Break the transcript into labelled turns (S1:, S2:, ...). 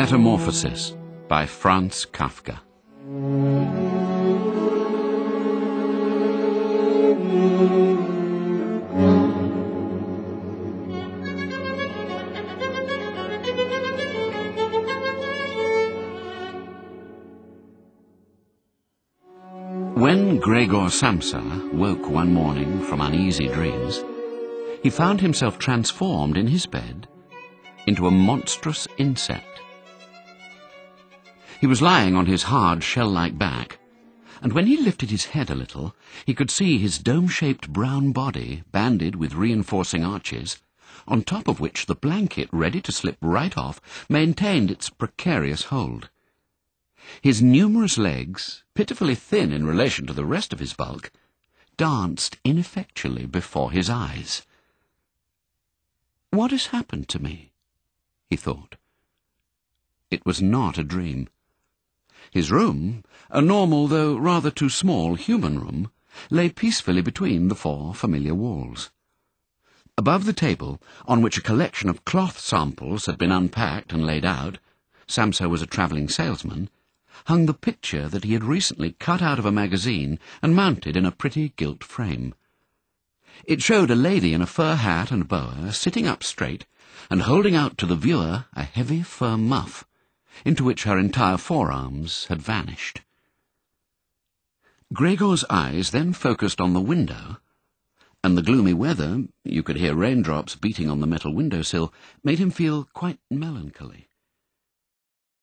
S1: Metamorphosis by Franz Kafka. When Gregor Samsa woke one morning from uneasy dreams, he found himself transformed in his bed into a monstrous insect. He was lying on his hard shell-like back, and when he lifted his head a little, he could see his dome-shaped brown body banded with reinforcing arches, on top of which the blanket, ready to slip right off, maintained its precarious hold. His numerous legs, pitifully thin in relation to the rest of his bulk, danced ineffectually before his eyes. "What has happened to me?" he thought. It was not a dream. His room, a normal though rather too small human room, lay peacefully between the four familiar walls. Above the table, on which a collection of cloth samples had been unpacked and laid out — Samsa was a travelling salesman — hung the picture that he had recently cut out of a magazine and mounted in a pretty gilt frame. It showed a lady in a fur hat and boa sitting up straight and holding out to the viewer a heavy fur muff, into which her entire forearms had vanished. Gregor's eyes then focused on the window, and the gloomy weather — you could hear raindrops beating on the metal windowsill — made him feel quite melancholy.